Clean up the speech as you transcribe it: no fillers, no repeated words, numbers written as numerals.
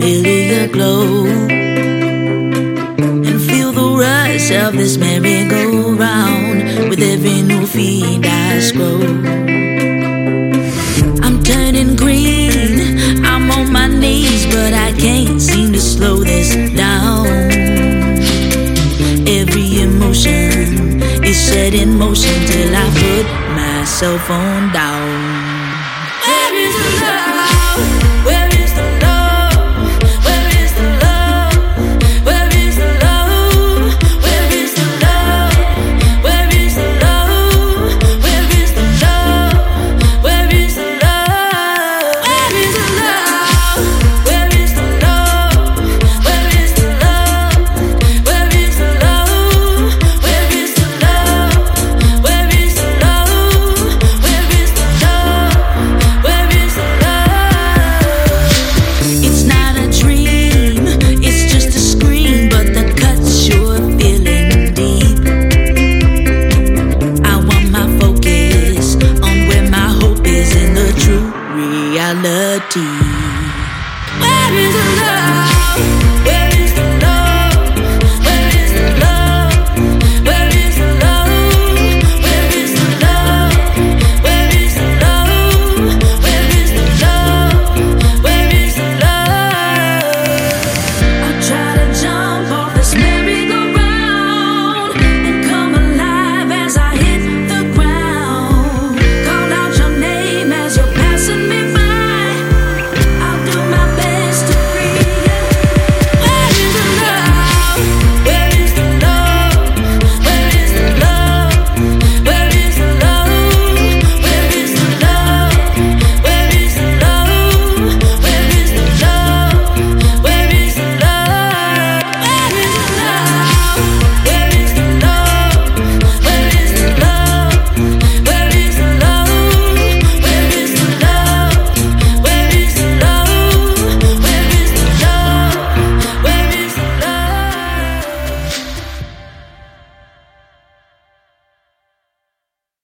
familiar glow and feel the rush of this merry-go-round. With every new feed I scroll, I'm turning green, I'm on my knees, but I can't seem to slow this down. Every emotion is set in motion till I put my cell phone down.